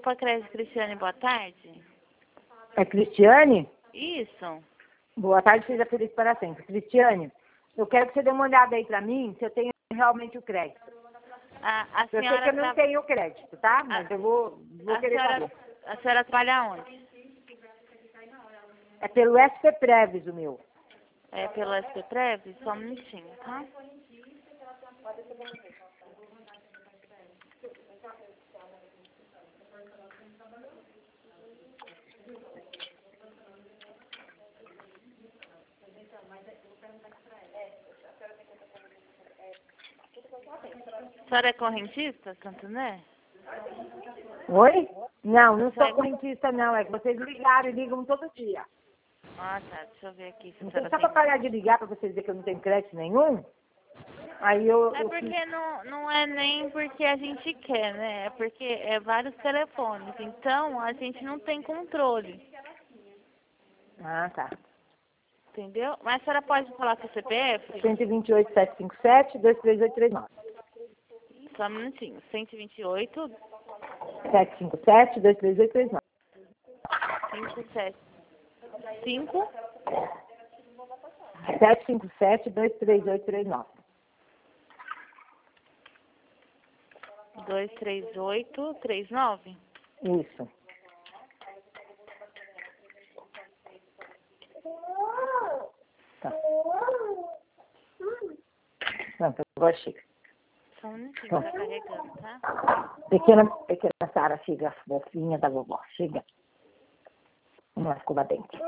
Copa Crédito Cristiane, boa tarde. É Cristiane? Isso. Boa tarde, seja feliz para sempre. Cristiane, eu quero que você dê uma olhada aí para mim se eu tenho realmente o crédito. A Eu sei senhora que eu não tenho crédito, tá? Mas eu vou querer saber. A senhora trabalha onde? É pelo SP Preves o meu. É pelo SP Prev? Só um minutinho, tá? A senhora é correntista, Santander? Oi? Não, não sou correntista não. É que vocês ligaram e ligam todo dia. Ah, tá. Deixa eu ver aqui se a Não senhora só para tem. parar de ligar para vocês verem que eu não tenho crédito nenhum. Aí É porque não é nem porque a gente quer, né? É porque é vários telefones. Então, a gente não tem controle. Ah, tá. Entendeu? Mas a senhora pode falar com o CPF? 128-757-23839. Só um minutinho. 128 757-23839. 57 5 757-23839. 23839. Isso. Tá. Pronto, agora chega. Só um minutinho, tá carregando, tá? Pequena Sara, chega, fofinha da vovó, chega. Vamos lá, escova dente.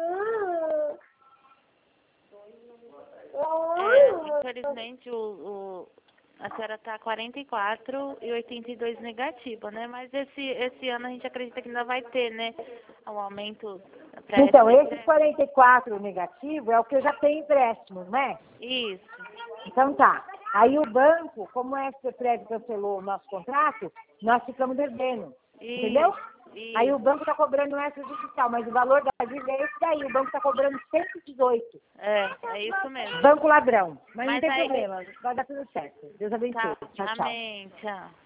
Infelizmente a senhora tá 44,82 negativa, né? Mas esse ano a gente acredita que ainda vai ter, né? Um aumento pra Então, esse 44 negativo é o que eu já tenho empréstimo, não é? Isso. Então tá. Aí o banco, como o SPPrev cancelou o nosso contrato, nós ficamos devendo. Entendeu? Isso. Aí o banco está cobrando extrajudicial, mas o valor da dívida é esse daí. O banco está cobrando 118. É isso mesmo. Banco ladrão. Mas não tem aí... problema. Vai dar tudo certo. Deus abençoe. Tá. Tchau, tchau. Amém. Tchau.